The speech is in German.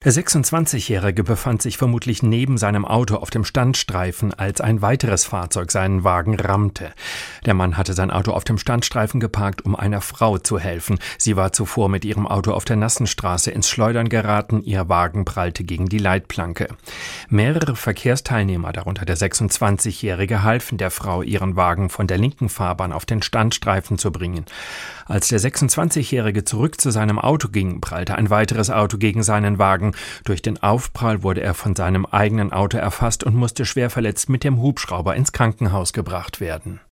Der 26-Jährige befand sich vermutlich neben seinem Auto auf dem Standstreifen, als ein weiteres Fahrzeug seinen Wagen rammte. Der Mann hatte sein Auto auf dem Standstreifen geparkt, um einer Frau zu helfen. Sie war zuvor mit ihrem Auto auf der nassen Straße ins Schleudern geraten, ihr Wagen prallte gegen die Leitplanke. Mehrere Verkehrsteilnehmer, darunter der 26-Jährige, halfen der Frau, ihren Wagen von der linken Fahrbahn auf den Standstreifen zu bringen. Als der 26-Jährige zurück zu seinem Auto ging, prallte ein weiteres Auto gegen seinen Wagen. Durch den Aufprall wurde er von seinem eigenen Auto erfasst und musste schwer verletzt mit dem Hubschrauber ins Krankenhaus gebracht werden.